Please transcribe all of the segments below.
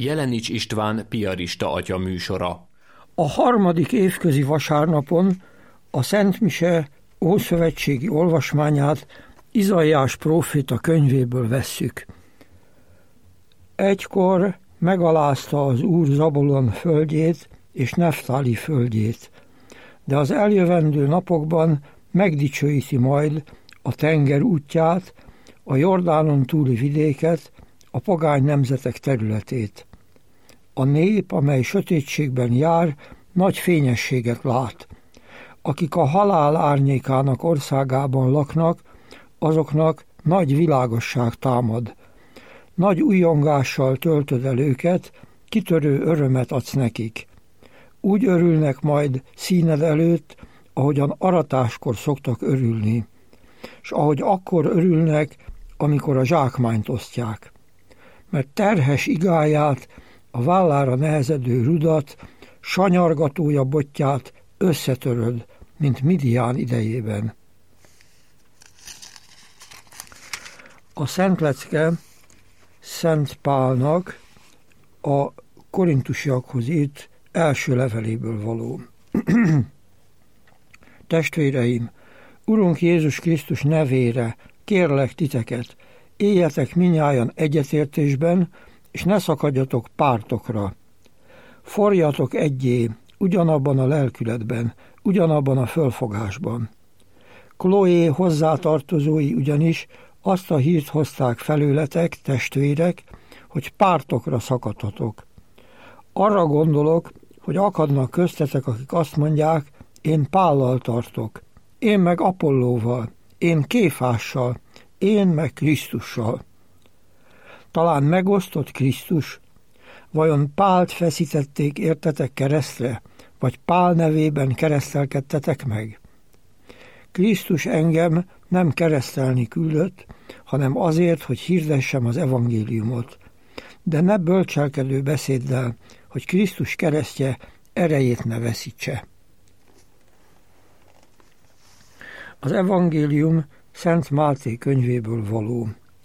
Jelenics István piarista atya műsora. A harmadik évközi vasárnapon a Szent Mise ószövetségi olvasmányát Izaiás próféta könyvéből vesszük. Egykor megalázta az Úr Zabulon földjét és Neftáli földjét, de az eljövendő napokban megdicsőíti majd a tenger útját, a Jordánon túli vidéket, a pogány nemzetek területét. A nép, amely sötétségben jár, nagy fényességet lát. Akik a halál árnyékának országában laknak, azoknak nagy világosság támad. Nagy ujjongással töltöd el őket, kitörő örömet adsz nekik. Úgy örülnek majd színed előtt, ahogyan aratáskor szoktak örülni, és ahogy akkor örülnek, amikor a zsákmányt osztják. Mert terhes igáját, a vállára nehezedő rudat, sanyargatója botját összetöröd, mint Midián idejében. A Szentlecke Szent Pálnak a korintusiakhoz írt első leveléből való. Testvéreim, Urunk Jézus Krisztus nevére kérlek titeket, éljetek minnyájan egyetértésben, és ne szakadjatok pártokra. Forjatok egyé, ugyanabban a lelkületben, ugyanabban a fölfogásban. Chloé hozzátartozói ugyanis azt a hírt hozták felőletek, testvérek, hogy pártokra szakadhatok. Arra gondolok, hogy akadnak köztetek, akik azt mondják, én Pállal tartok, én meg Apollóval, én Kéfással, én meg Krisztussal. Talán megosztott Krisztus? Vajon Pált feszítették értetek keresztre, vagy Pál nevében keresztelkedtetek meg? Krisztus engem nem keresztelni küldött, hanem azért, hogy hirdessem az evangéliumot. De ne bölcselkedő beszéddel, hogy Krisztus keresztje erejét ne veszítse. Az evangélium Szent Máté könyvéből való.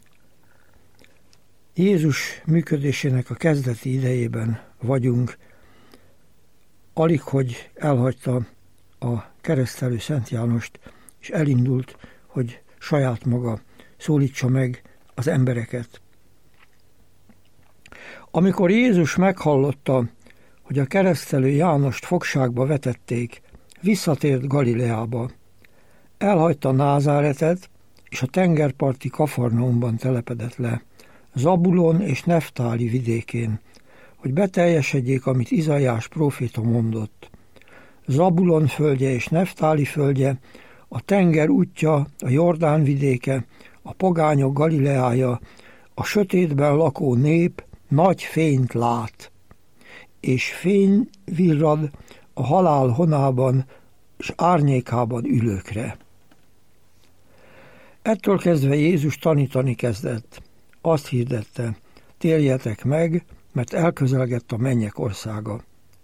Jézus működésének a kezdeti idejében vagyunk, alighogy elhagyta a keresztelő Szent Jánost, és elindult, hogy saját maga szólítsa meg az embereket. Amikor Jézus meghallotta, hogy a keresztelő Jánost fogságba vetették, visszatért Galileába. Elhagyta Názáretet, és a tengerparti Kafarnaumban telepedett le, Zabulon és Neftáli vidékén, hogy beteljesedjék, amit Izaiás próféta mondott. Zabulon földje és Neftáli földje, a tenger útja, a Jordán vidéke, a pogányok Galileája, a sötétben lakó nép nagy fényt lát, és fény virrad a halál honában és árnyékában ülőkre. Ettől kezdve Jézus tanítani kezdett. Azt hirdette, térjetek meg, mert elközelgett a mennyek országa.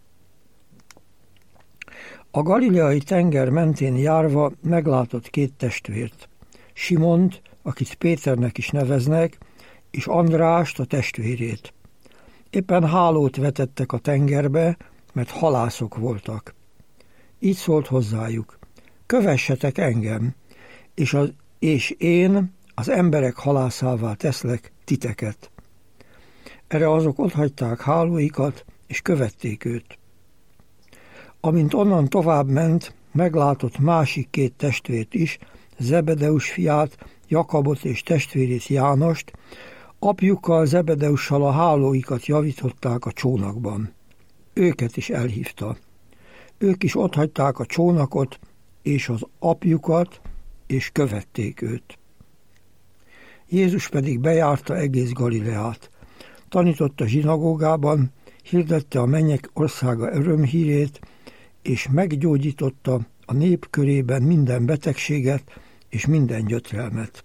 A galileai tenger mentén járva meglátott két testvért. Simont, akit Péternek is neveznek, és Andrást, a testvérét. Éppen hálót vetettek a tengerbe, mert halászok voltak. Így szólt hozzájuk, kövessetek engem, és én az emberek halászává teszlek titeket. Erre azok otthagyták hálóikat, és követték őt. Amint onnan tovább ment, meglátott másik két testvért is, Zebedeus fiát, Jakabot és testvérét Jánost, apjukkal Zebedeussal a hálóikat javították a csónakban. Őket is elhívta. Ők is otthagyták a csónakot és az apjukat, és követték őt. Jézus pedig bejárta egész Galileát. Tanított a zsinagógában, hirdette a mennyek országa örömhírét, és meggyógyította a nép körében minden betegséget és minden gyötrelmet.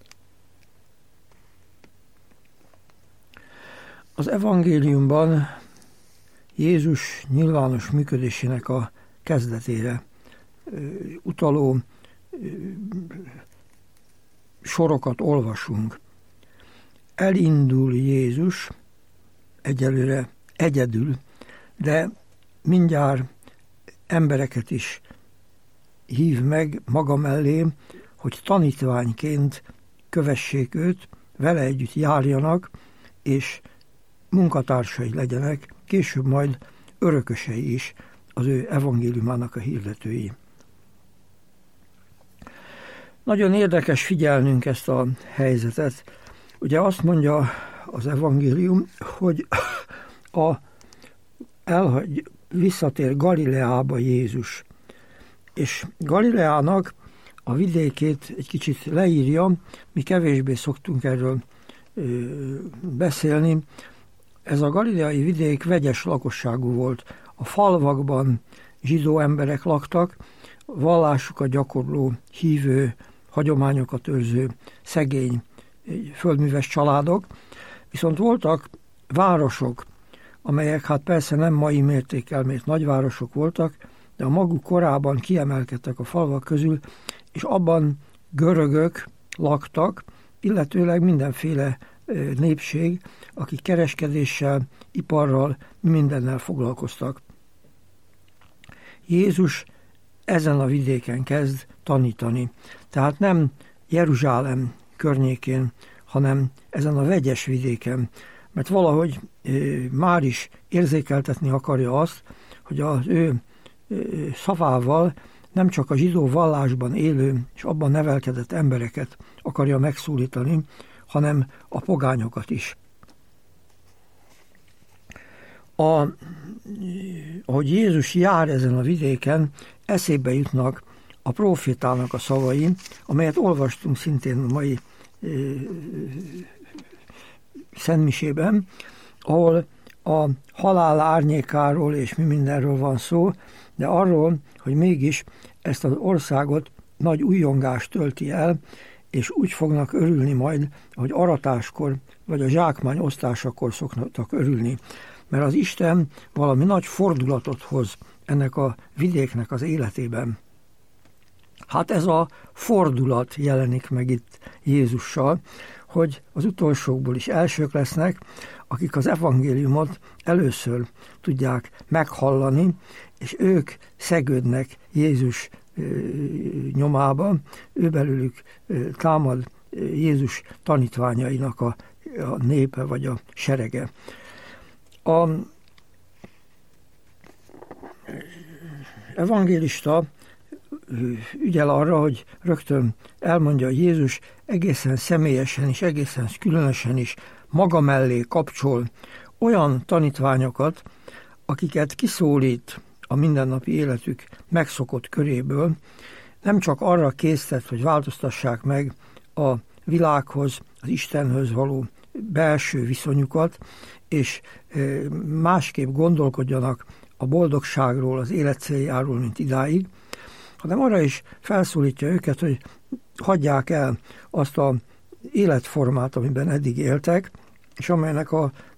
Az evangéliumban Jézus nyilvános működésének a kezdetére utaló sorokat olvasunk. Elindul Jézus egyelőre egyedül, de mindjárt embereket is hív meg maga mellé, hogy tanítványként kövessék őt, vele együtt járjanak, és munkatársai legyenek, később majd örökösei is az ő evangéliumának a hirdetői. Nagyon érdekes figyelnünk ezt a helyzetet. Ugye azt mondja az evangélium, hogy visszatér Galileába Jézus. És Galileának a vidékét egy kicsit leírja, mi kevésbé szoktunk erről beszélni. Ez a galileai vidék vegyes lakosságú volt. A falvakban zsidó emberek laktak, vallásukat gyakorló, hívő, hagyományokat őrző, szegény, földműves családok, viszont voltak városok, amelyek hát persze nem mai mértékkel mért nagyvárosok voltak, de a maguk korában kiemelkedtek a falvak közül, és abban görögök laktak, illetőleg mindenféle népség, akik kereskedéssel, iparral, mindennel foglalkoztak. Jézus ezen a vidéken kezd tanítani. Tehát nem Jeruzsálem környékén, hanem ezen a vegyes vidéken, mert valahogy már is érzékeltetni akarja azt, hogy az ő szavával nem csak a zsidó vallásban élő és abban nevelkedett embereket akarja megszólítani, hanem a pogányokat is. Ahogy Jézus jár ezen a vidéken, eszébe jutnak a prófétának a szavai, amelyet olvastunk szintén a mai szentmisében, ahol a halál árnyékáról és mi mindenről van szó, de arról, hogy mégis ezt az országot nagy újongás tölti el, és úgy fognak örülni majd, hogy aratáskor vagy a zsákmány osztásakor szoktak örülni. Mert az Isten valami nagy fordulatot hoz ennek a vidéknek az életében. Hát ez a fordulat jelenik meg itt Jézussal, hogy az utolsókból is elsők lesznek, akik az evangéliumot először tudják meghallani, és ők szegődnek Jézus nyomába, ő belőlük támad Jézus tanítványainak a népe vagy a serege. A evangélista ügyel arra, hogy rögtön elmondja, hogy Jézus egészen személyesen és egészen különösen is maga mellé kapcsol olyan tanítványokat, akiket kiszólít a mindennapi életük megszokott köréből, nem csak arra késztet, hogy változtassák meg a világhoz, az Istenhöz való belső viszonyukat, és másképp gondolkodjanak a boldogságról, az élet céljáról, mint idáig, hanem arra is felszólítja őket, hogy hagyják el azt az életformát, amiben eddig éltek, és amelynek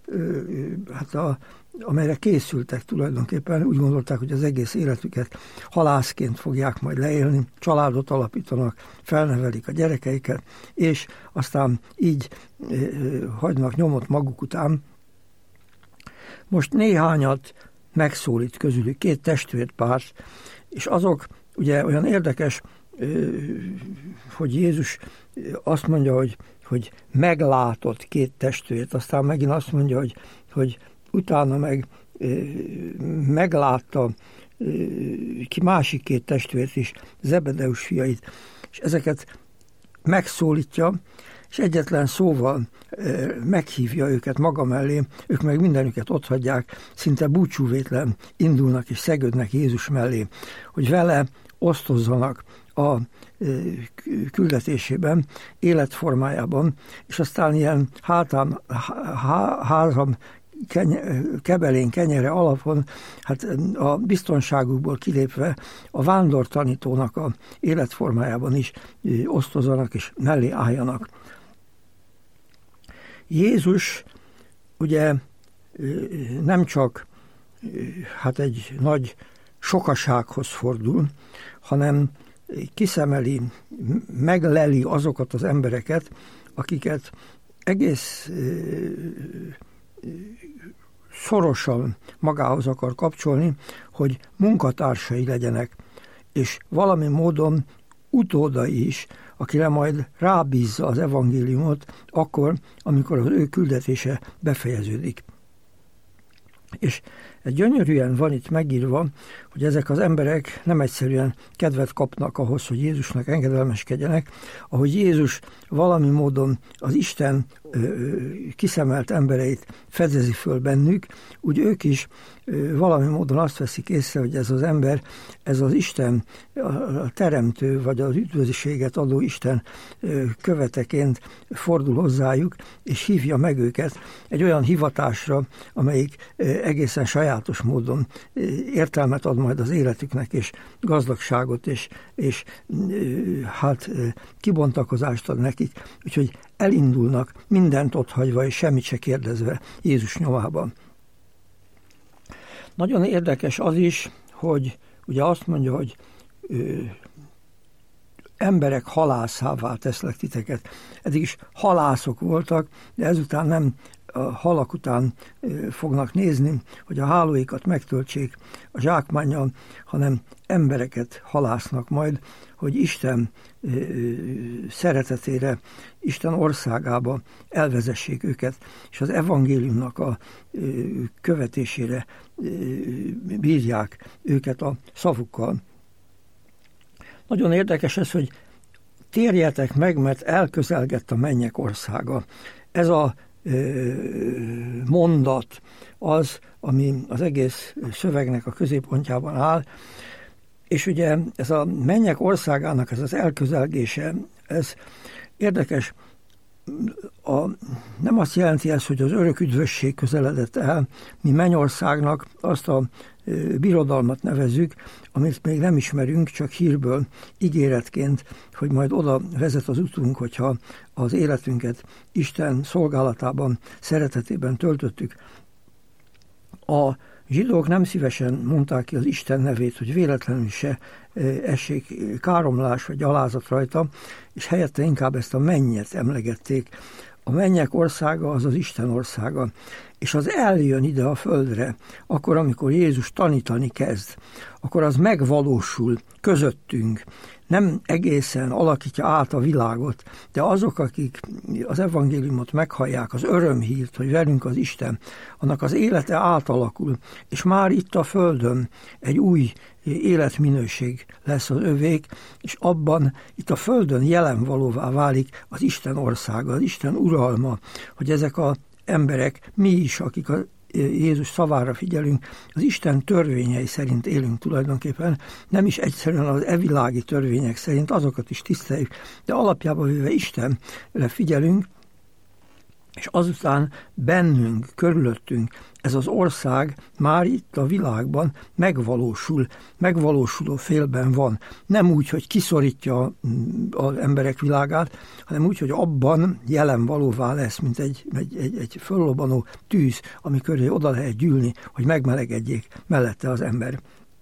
amelyre készültek tulajdonképpen, úgy gondolták, hogy az egész életüket halászként fogják majd leélni, családot alapítanak, felnevelik a gyerekeiket, és aztán így hagynak nyomot maguk után. Most néhányat megszólít közülük, 2 testvérpárt, és azok ugye olyan érdekes, hogy Jézus azt mondja, hogy meglátott 2 testvért, aztán megint azt mondja, hogy utána meg meglátta ki másik 2 testvért is, Zebedeus fiait, és ezeket megszólítja, és egyetlen szóval meghívja őket maga mellé, ők meg mindenüket otthagyják, szinte búcsúvétlen indulnak és szegődnek Jézus mellé, hogy vele osztozzanak a küldetésében, életformájában, és aztán ilyen házam kebelén, kenyere alapon, hát a biztonságukból kilépve a vándortanítónak a életformájában is osztozanak és mellé álljanak. Jézus ugye nem csak hát egy nagy sokasághoz fordul, hanem kiszemeli, megleli azokat az embereket, akiket egész szorosan magához akar kapcsolni, hogy munkatársai legyenek, és valami módon utódai is, akire majd rábízza az evangéliumot, akkor, amikor az ő küldetése befejeződik. És gyönyörűen van itt megírva, hogy ezek az emberek nem egyszerűen kedvet kapnak ahhoz, hogy Jézusnak engedelmeskedjenek, ahogy Jézus valami módon az Isten kiszemelt embereit fedezi föl bennük, úgy ők is valami módon azt veszik észre, hogy ez az ember, ez az Isten, a teremtő, vagy az üdvösséget adó Isten követeként fordul hozzájuk, és hívja meg őket egy olyan hivatásra, amelyik egészen sajátos módon értelmet ad majd az életüknek, és gazdagságot, és hát kibontakozást ad nekik. Úgyhogy elindulnak mindent otthagyva, és semmit se kérdezve Jézus nyomában. Nagyon érdekes az is, hogy ugye azt mondja, hogy emberek halászává teszlek titeket. Eddig is halászok voltak, de ezután nem a halak után fognak nézni, hogy a hálóikat megtöltsék a zsákmánnyal, hanem embereket halásznak majd, hogy Isten szeretetére, Isten országába elvezessék őket, és az evangéliumnak a követésére bírják őket a szavukkal. Nagyon érdekes ez, hogy térjetek meg, mert elközelgett a mennyek országa. Ez a mondat az, ami az egész szövegnek a középpontjában áll, és ugye ez a mennyek országának ez az elközelgése, ez érdekes, nem azt jelenti ez, hogy az örök üdvösség közeledett el, mi mennyországnak azt a birodalmat nevezzük, amit még nem ismerünk, csak hírből, ígéretként, hogy majd oda vezet az utunk, hogyha az életünket Isten szolgálatában, szeretetében töltöttük. A zsidók nem szívesen mondták ki az Isten nevét, hogy véletlenül se essék káromlás vagy gyalázat rajta, és helyette inkább ezt a mennyet emlegették. A mennyek országa az az Isten országa, és az eljön ide a földre, akkor, amikor Jézus tanítani kezd, akkor az megvalósul közöttünk. Nem egészen alakítja át a világot, de azok, akik az evangéliumot meghallják, az örömhírt, hogy velünk az Isten, annak az élete átalakul, és már itt a földön egy új életminőség lesz az övék, és abban itt a földön jelenvalóvá válik az Isten országa, az Isten uralma, hogy ezek az emberek, mi is, akik a Jézus szavára figyelünk, az Isten törvényei szerint élünk tulajdonképpen, nem is egyszerűen az evilági törvények szerint, azokat is tiszteljük, de alapjában véve Istenre figyelünk, és azután bennünk, körülöttünk ez az ország már itt a világban megvalósul, megvalósuló félben van. Nem úgy, hogy kiszorítja az emberek világát, hanem úgy, hogy abban jelen valóvá lesz, mint egy föllobbanó tűz, ami köré oda lehet gyűlni, hogy megmelegedjék mellette az ember.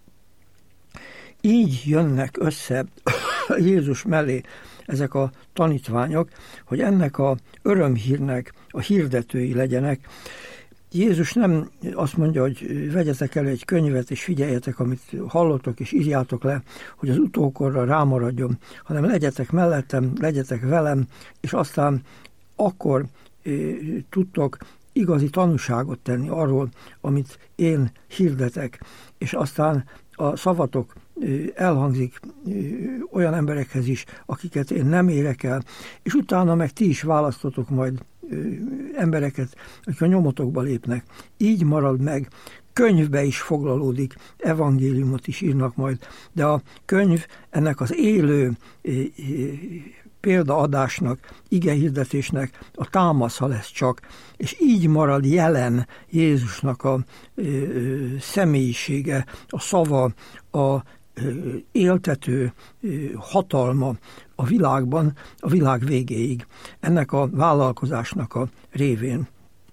Így jönnek össze Jézus mellé ezek a tanítványok, hogy ennek a örömhírnek a hirdetői legyenek. Jézus nem azt mondja, hogy vegyetek elő egy könyvet, és figyeljetek, amit hallottok, és írjátok le, hogy az utókorra rámaradjon, hanem legyetek mellettem, legyetek velem, és aztán akkor tudtok igazi tanúságot tenni arról, amit én hirdetek, és aztán a szavatok elhangzik olyan emberekhez is, akiket én nem érek el, és utána meg ti is választotok majd embereket, akik a nyomotokba lépnek. Így marad meg, könyvbe is foglalódik, evangéliumot is írnak majd, de a könyv ennek az élő példaadásnak, igehirdetésnek a támasza lesz csak, és így marad jelen Jézusnak a személyisége, a szava, a éltető hatalma a világban, a világ végéig, ennek a vállalkozásnak a révén.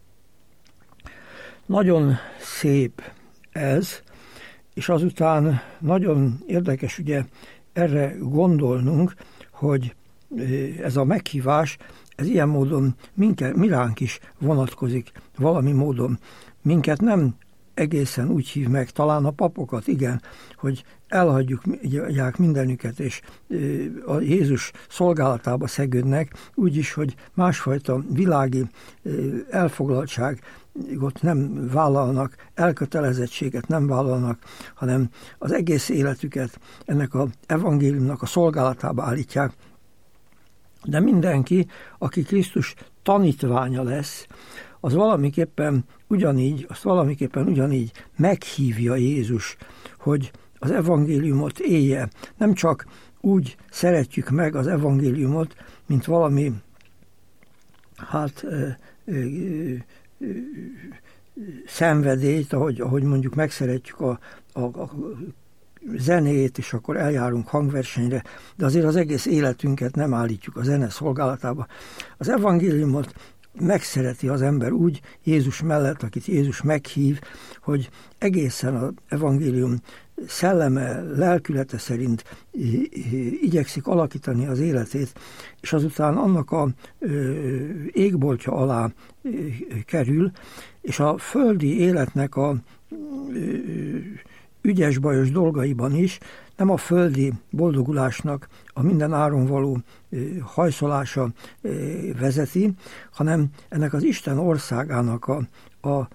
Nagyon szép ez, és azután nagyon érdekes ugye erre gondolnunk, hogy ez a meghívás, ez ilyen módon miránk is vonatkozik valami módon. Minket nem egészen úgy hív meg, talán a papokat, igen, hogy elhagyjuk mindenüket, és a Jézus szolgálatába szegődnek, úgyis, hogy másfajta világi elfoglaltságot nem vállalnak, elkötelezettséget nem vállalnak, hanem az egész életüket ennek az evangéliumnak a szolgálatába állítják. De mindenki, aki Krisztus tanítványa lesz, azt valamiképpen ugyanígy meghívja Jézus, hogy az evangéliumot élje. Nem csak úgy szeretjük meg az evangéliumot, mint valami szenvedélyt, ahogy mondjuk megszeretjük a zenét, és akkor eljárunk hangversenyre, de azért az egész életünket nem állítjuk a zene szolgálatába. Az evangéliumot megszereti az ember úgy Jézus mellett, akit Jézus meghív, hogy egészen az evangélium szelleme, lelkülete szerint igyekszik alakítani az életét, és azután annak a égboltja alá kerül, és a földi életnek a ügyes-bajos dolgaiban is nem a földi boldogulásnak a minden áron való hajszolása vezeti, hanem ennek az Isten országának a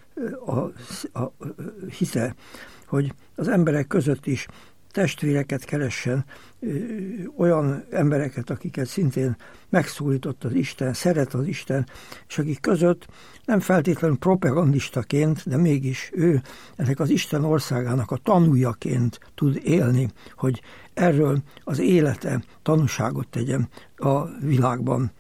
hite, hogy az emberek között is testvéreket keressen, olyan embereket, akiket szintén megszólított az Isten, szeret az Isten, és akik között nem feltétlenül propagandistaként, de mégis ő ennek az Isten országának a tanújaként tud élni, hogy erről az élete tanúságot tegyen a világban.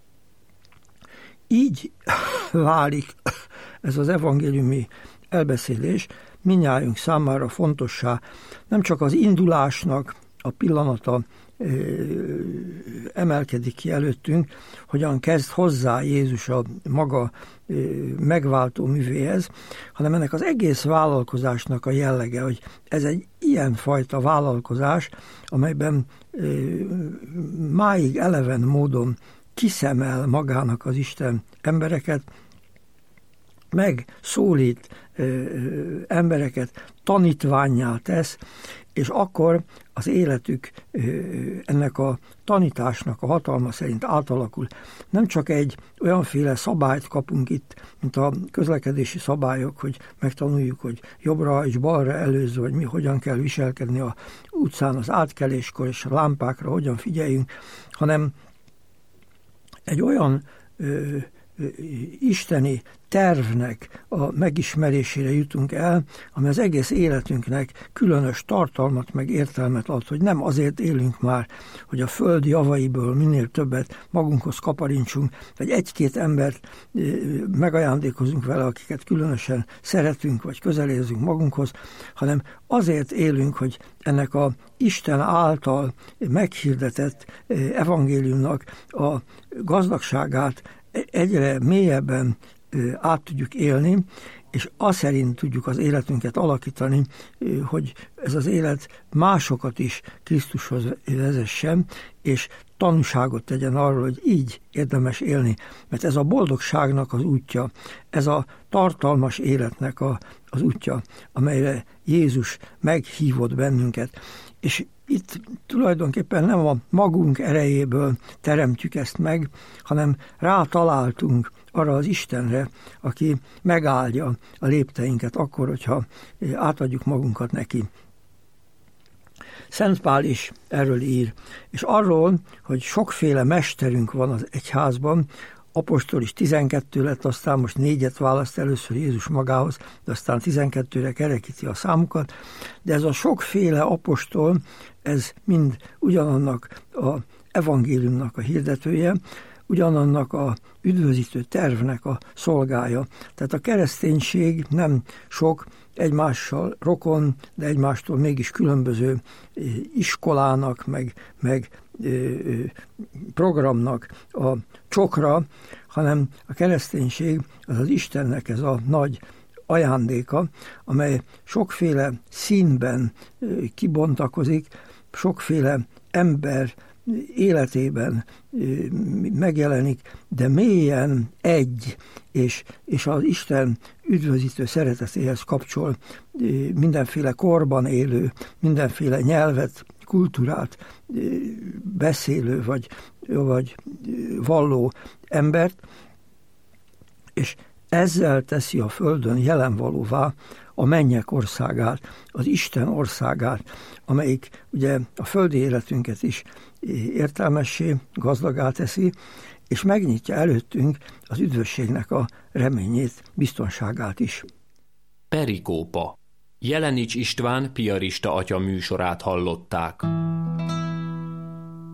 Így válik ez az evangéliumi elbeszélés mindnyájunk számára fontossá, nem csak az indulásnak a pillanata emelkedik ki előttünk, hogyan kezd hozzá Jézus a maga megváltó művéhez, hanem ennek az egész vállalkozásnak a jellege, hogy ez egy ilyen fajta vállalkozás, amelyben máig eleven módon kiszemel magának az Isten embereket, megszólít embereket, tanítvánnyá tesz, és akkor az életük ennek a tanításnak a hatalma szerint átalakul. Nem csak egy olyanféle szabályt kapunk itt, mint a közlekedési szabályok, hogy megtanuljuk, hogy jobbra és balra előző, hogy mi hogyan kell viselkedni az utcán az átkeléskor, és a lámpákra hogyan figyeljünk, hanem egy olyan isteni tervnek a megismerésére jutunk el, ami az egész életünknek különös tartalmat meg értelmet ad, hogy nem azért élünk már, hogy a föld javaiből minél többet magunkhoz kaparintsunk, vagy egy-két embert megajándékozunk vele, akiket különösen szeretünk, vagy közelérzünk magunkhoz, hanem azért élünk, hogy ennek a Isten által meghirdetett evangéliumnak a gazdagságát egyre mélyebben át tudjuk élni, és azt szerint tudjuk az életünket alakítani, hogy ez az élet másokat is Krisztushoz vezessen, és tanúságot tegyen arról, hogy így érdemes élni. Mert ez a boldogságnak az útja, ez a tartalmas életnek az útja, amelyre Jézus meghívott bennünket. És itt tulajdonképpen nem a magunk erejéből teremtjük ezt meg, hanem rátaláltunk arra az Istenre, aki megáldja a lépteinket akkor, hogyha átadjuk magunkat neki. Szent Pál is erről ír, és arról, hogy sokféle mesterünk van az egyházban, apostol is 12 lett, aztán most 4-et választ először Jézus magához, de aztán 12-re kerekíti a számukat, de ez a sokféle apostol, ez mind ugyanannak az evangéliumnak a hirdetője, ugyanannak a üdvözítő tervnek a szolgája. Tehát a kereszténység nem sok egymással rokon, de egymástól mégis különböző iskolának, meg programnak a csokra, hanem a kereszténység az Istennek ez a nagy ajándéka, amely sokféle színben kibontakozik, sokféle ember életében megjelenik, de mélyen egy, és az Isten üdvözítő szeretetéhez kapcsol mindenféle korban élő, mindenféle nyelvet, kultúrát beszélő vagy valló embert, és ezzel teszi a földön jelenvalóvá a mennyek országát, az Isten országát, amelyik ugye a földi életünket is értelmessé, gazdagá teszi, és megnyitja előttünk az üdvösségnek a reményét, biztonságát is. Perikópa. Jelenics István piarista atya műsorát hallották.